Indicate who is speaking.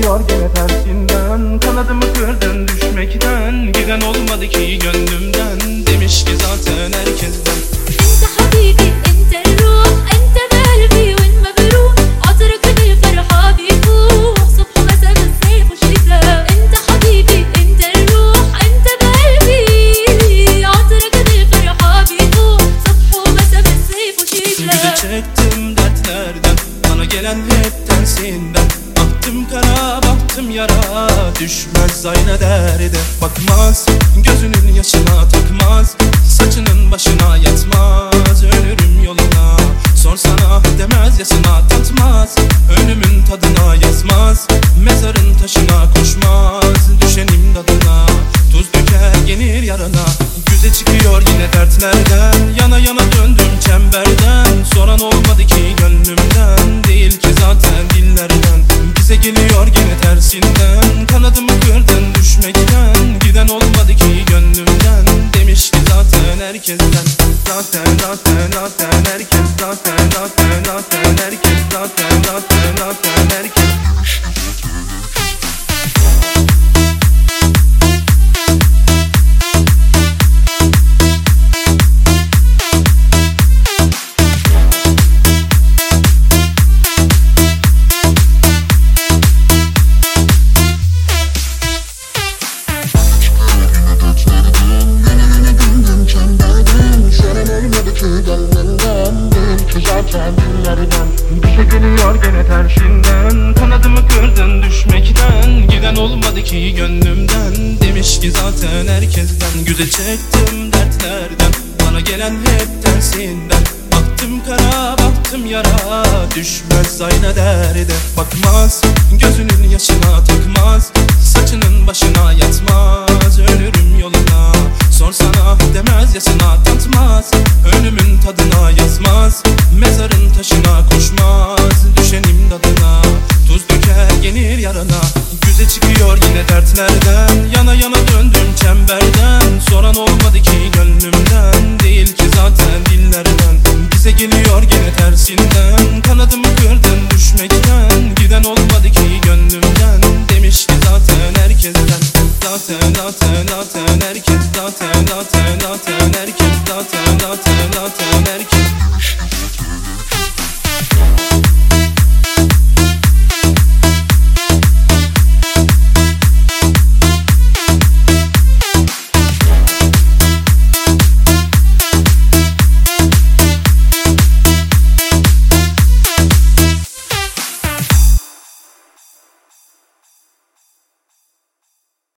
Speaker 1: geliyor gene tersinden. Kanadımı kırdın düşmekten, giden olmadı ki gönlümden. Demiş ki zaten herkesten.
Speaker 2: انت حبيبي انت الروح انت قلبي والمبروح عطرك بالفرحة بيفوح صبح ومساء بالصيف والشتاء. انت حبيبي انت الروح انت قلبي عطرك بالفرحة بيفوح صبح ومساء بالصيف
Speaker 1: Güzel
Speaker 2: والشتاء.
Speaker 1: çektim dertlerden, bana gelen hep tersinden. Baktım kara baktım yara, düşmez ayna derde. Bakmaz gözünün yaşına takmaz, saçının başına yatmaz. Ölürüm yoluna sorsana demez yaşına tatmaz. Önümün tadına yazmaz, mezarın taşına koşmaz. Düşenim dadına tuz döker yenir yarana. Güze çıkıyor yine dertlerden, yana yana döndüm çemberden. Soran olmadı ki gönlümden, değil ki zaten dillerden. Bize geliyor gene tersinden, kanadımı kırdın düşmekten. Giden olmadı ki gönlümden, demiş ki zaten herkesten. Zaten herkes, zaten herkes, zaten herkes. Bize geliyor gene tersinden, kanadımı kırdın düşmekten. Giden olmadı ki gönlümden, demiş ki zaten herkesten. Güzel çektim dertlerden, bana gelen hep tersinden. Baktım kara baktım yara, düşmez ayna derde. Bakmaz gözünün yaşına takmaz, saçının başına yatmaz. Ölürüm yoluna sorsana demez yaşına tatmaz. Önümün tadına yazmaz, mezarın taşına koşmaz. Düşenim dadına tuz döker yenir yarana. Güze çıkıyor yine dertlerden, yana yana döndüm çemberden. Soran olmadı ki gönlümden, değil ki zaten dillerden. Bize geliyor gene tersinden, kanadımı kırdın düşmekten. Giden olmadı ki gönlümden, demiş ki zaten herkesten. Zaten herkes, zaten